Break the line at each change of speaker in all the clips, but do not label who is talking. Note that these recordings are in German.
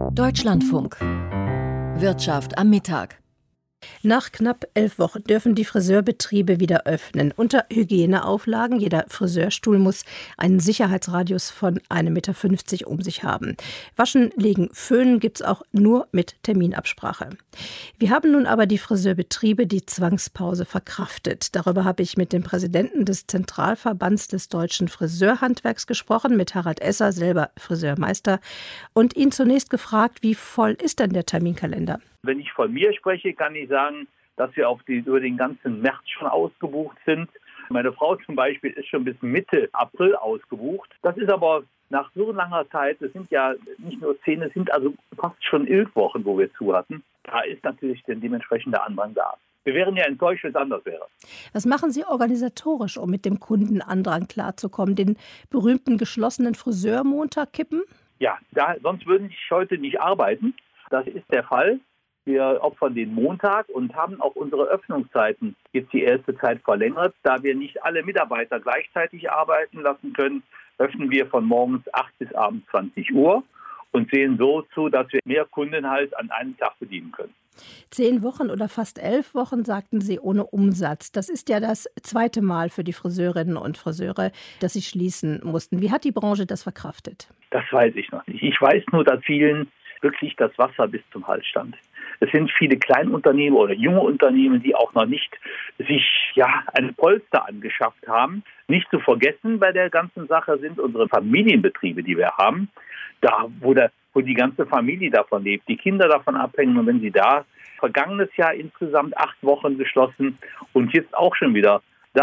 Deutschlandfunk. Wirtschaft am Mittag.
Nach knapp 11 Wochen dürfen die Friseurbetriebe wieder öffnen. Unter Hygieneauflagen. Jeder Friseurstuhl muss einen Sicherheitsradius von 1,50 Meter um sich haben. Waschen, legen, föhnen gibt's auch nur mit Terminabsprache. Wie haben nun aber die Friseurbetriebe die Zwangspause verkraftet? Darüber habe ich mit dem Präsidenten des Zentralverbands des deutschen Friseurhandwerks gesprochen, mit Harald Esser, selber Friseurmeister, und ihn zunächst gefragt, wie voll ist denn der Terminkalender?
Wenn ich von mir spreche, kann ich sagen, dass wir über den ganzen März schon ausgebucht sind. Meine Frau zum Beispiel ist schon bis Mitte April ausgebucht. Das ist aber nach so langer Zeit, es sind ja nicht nur 10, es sind also fast schon 11 Wochen, wo wir zu hatten. Da ist natürlich der dementsprechende Andrang da. Wir wären ja enttäuscht, wenn es anders wäre.
Was machen Sie organisatorisch, um mit dem Kundenandrang klarzukommen? Den berühmten geschlossenen Friseurmontag kippen?
Ja, sonst würde ich heute nicht arbeiten. Das ist der Fall. Wir opfern den Montag und haben auch unsere Öffnungszeiten jetzt die erste Zeit verlängert. Da wir nicht alle Mitarbeiter gleichzeitig arbeiten lassen können, öffnen wir von morgens 8 bis abends 20 Uhr und sehen so zu, dass wir mehr Kunden halt an einem Tag bedienen können.
10 Wochen oder fast 11 Wochen, sagten Sie, ohne Umsatz. Das ist ja das zweite Mal für die Friseurinnen und Friseure, dass sie schließen mussten. Wie hat die Branche das verkraftet? Das
weiß ich noch nicht. Ich weiß nur, dass vielen wirklich das Wasser bis zum Hals stand. Es sind viele Kleinunternehmen oder junge Unternehmen, die auch noch nicht sich eine Polster angeschafft haben. Nicht zu vergessen bei der ganzen Sache sind unsere Familienbetriebe, die wir haben, da wo die ganze Familie davon lebt, die Kinder davon abhängen. Und wenn sie vergangenes Jahr insgesamt 8 Wochen geschlossen und jetzt auch schon wieder,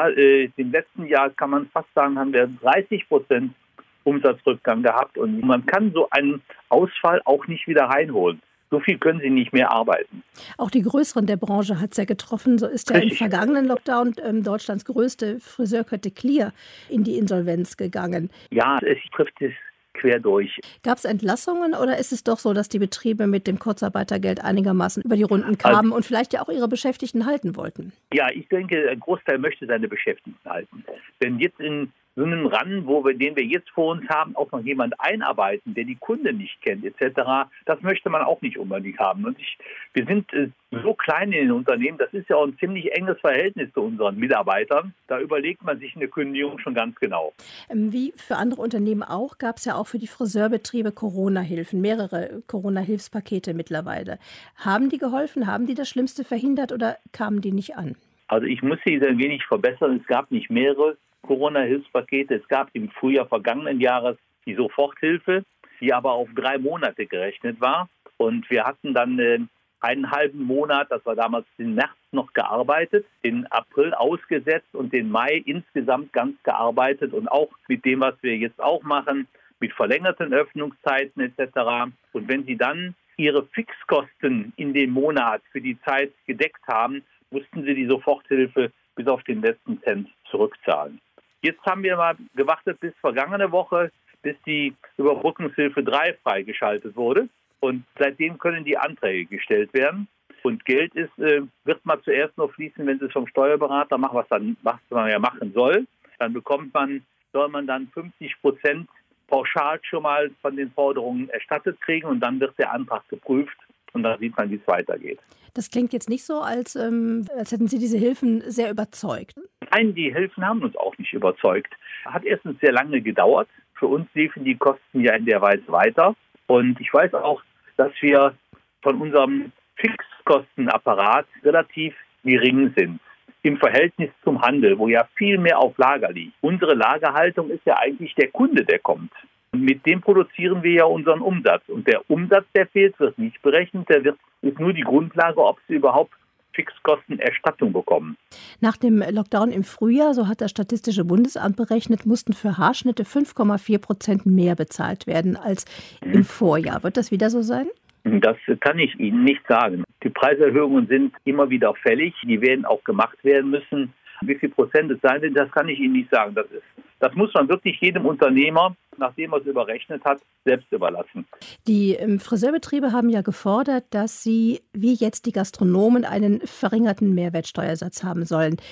im letzten Jahr kann man fast sagen, haben wir 30% Umsatzrückgang gehabt und man kann so einen Ausfall auch nicht wieder reinholen. So viel können sie nicht mehr arbeiten.
Auch die Größeren der Branche hat es ja getroffen. So ist ja im vergangenen Lockdown Deutschlands größte Friseurkette Clear in die Insolvenz gegangen.
Ja, es trifft es quer durch.
Gab es Entlassungen oder ist es doch so, dass die Betriebe mit dem Kurzarbeitergeld einigermaßen über die Runden kamen und vielleicht ja auch ihre Beschäftigten halten wollten?
Ja, ich denke, ein Großteil möchte seine Beschäftigten halten. Wenn jetzt in so einen Run, den wir jetzt vor uns haben, auch noch jemand einarbeiten, der die Kunden nicht kennt etc., das möchte man auch nicht unbedingt haben. Und wir sind so klein in den Unternehmen, das ist ja auch ein ziemlich enges Verhältnis zu unseren Mitarbeitern. Da überlegt man sich eine Kündigung schon ganz genau.
Wie für andere Unternehmen auch, gab es ja auch für die Friseurbetriebe Corona-Hilfen, mehrere Corona-Hilfspakete mittlerweile. Haben die geholfen? Haben die das Schlimmste verhindert oder kamen die nicht an?
Also ich muss Sie ein wenig verbessern. Es gab nicht mehrere Corona-Hilfspakete. Es gab im Frühjahr vergangenen Jahres die Soforthilfe, die aber auf 3 Monate gerechnet war. Und wir hatten dann einen halben Monat, das war damals den März noch gearbeitet, den April ausgesetzt und den Mai insgesamt ganz gearbeitet. Und auch mit dem, was wir jetzt auch machen, mit verlängerten Öffnungszeiten etc. Und wenn Sie dann Ihre Fixkosten in dem Monat für die Zeit gedeckt haben, mussten Sie die Soforthilfe bis auf den letzten Cent zurückzahlen. Jetzt haben wir mal gewartet bis vergangene Woche, bis die Überbrückungshilfe 3 freigeschaltet wurde. Und seitdem können die Anträge gestellt werden. Und Geld wird mal zuerst nur fließen, wenn Sie es vom Steuerberater machen, was man ja machen soll. Dann soll man dann 50% pauschal schon mal von den Forderungen erstattet kriegen und dann wird der Antrag geprüft. Und dann sieht man, wie es weitergeht.
Das klingt jetzt nicht so, als hätten Sie diese Hilfen sehr überzeugt.
Nein, die Hilfen haben uns auch nicht überzeugt. Hat erstens sehr lange gedauert. Für uns liefen die Kosten ja in der Weise weiter. Und ich weiß auch, dass wir von unserem Fixkostenapparat relativ gering sind. Im Verhältnis zum Handel, wo ja viel mehr auf Lager liegt. Unsere Lagerhaltung ist ja eigentlich der Kunde, der kommt. Und mit dem produzieren wir ja unseren Umsatz. Und der Umsatz, der fehlt, wird nicht berechnet. Ist nur die Grundlage, ob sie überhaupt Fixkostenerstattung bekommen.
Nach dem Lockdown im Frühjahr, so hat das Statistische Bundesamt berechnet, mussten für Haarschnitte 5,4% mehr bezahlt werden als im Vorjahr. Wird das wieder so sein?
Das kann ich Ihnen nicht sagen. Die Preiserhöhungen sind immer wieder fällig. Die werden auch gemacht werden müssen. Wie viel Prozent es sein wird, das kann ich Ihnen nicht sagen. Das muss man wirklich jedem Unternehmer, nachdem er es überrechnet hat, selbst überlassen.
Die Friseurbetriebe haben ja gefordert, dass sie, wie jetzt die Gastronomen, einen verringerten Mehrwertsteuersatz haben sollen.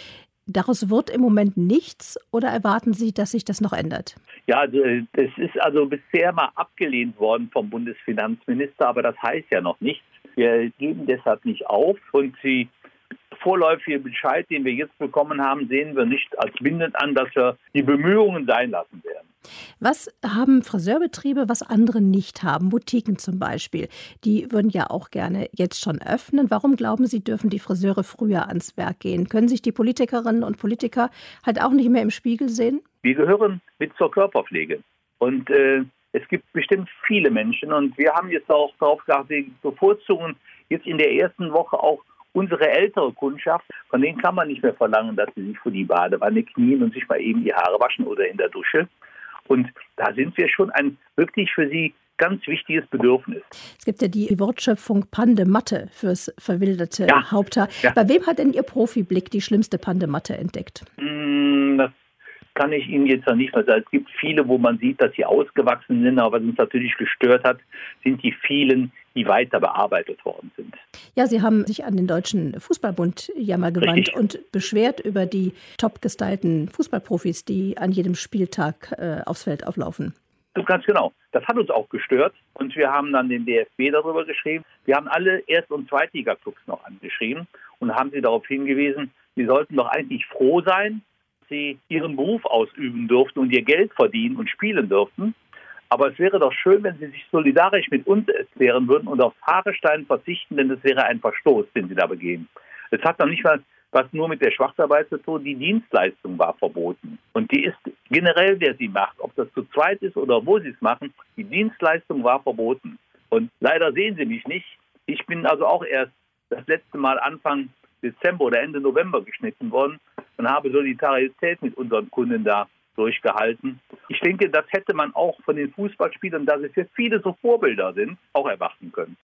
Daraus wird im Moment nichts oder erwarten Sie, dass sich das noch ändert?
Ja, also das ist also bisher mal abgelehnt worden vom Bundesfinanzminister, aber das heißt ja noch nichts. Wir geben deshalb nicht auf und die vorläufige Bescheid, den wir jetzt bekommen haben, sehen wir nicht als bindend an, dass wir die Bemühungen sein lassen werden.
Was haben Friseurbetriebe, was andere nicht haben? Boutiquen zum Beispiel. Die würden ja auch gerne jetzt schon öffnen. Warum glauben Sie, dürfen die Friseure früher ans Werk gehen? Können sich die Politikerinnen und Politiker halt auch nicht mehr im Spiegel sehen?
Wir gehören mit zur Körperpflege. Und es gibt bestimmt viele Menschen. Und wir haben jetzt auch darauf geachtet, wir bevorzugen jetzt in der ersten Woche auch unsere ältere Kundschaft. Von denen kann man nicht mehr verlangen, dass sie sich vor die Badewanne knien und sich mal eben die Haare waschen oder in der Dusche. Und da sind wir schon ein wirklich für sie ganz wichtiges Bedürfnis.
Es gibt ja die Wortschöpfung Pandematte fürs verwilderte Haupthaar.
Ja.
Bei wem hat denn Ihr Profiblick die schlimmste Pandematte entdeckt?
Das kann ich Ihnen jetzt noch nicht mal sagen. Es gibt viele, wo man sieht, dass sie ausgewachsen sind, aber was uns natürlich gestört hat, sind die vielen, die weiter bearbeitet worden sind.
Ja, Sie haben sich an den Deutschen Fußballbund ja mal gewandt. Richtig. Und beschwert über die top gestylten Fußballprofis, die an jedem Spieltag aufs Feld auflaufen.
Ganz genau. Das hat uns auch gestört und wir haben dann den DFB darüber geschrieben. Wir haben alle Erst- und Zweitliga-Clubs noch angeschrieben und haben sie darauf hingewiesen, sie sollten doch eigentlich froh sein, dass sie ihren Beruf ausüben durften und ihr Geld verdienen und spielen dürften. Aber es wäre doch schön, wenn sie sich solidarisch mit uns erklären würden und auf Haarestein verzichten, denn das wäre ein Verstoß, den sie da begehen. Es hat noch nicht mal was nur mit der Schwarzarbeit zu tun. Die Dienstleistung war verboten. Und die ist generell, wer sie macht, ob das zu zweit ist oder wo sie es machen, die Dienstleistung war verboten. Und leider sehen Sie mich nicht. Ich bin also auch erst das letzte Mal Anfang Dezember oder Ende November geschnitten worden und habe Solidarität mit unseren Kunden da durchgehalten. Ich denke, das hätte man auch von den Fußballspielern, da sie für viele so Vorbilder sind, auch erwarten können.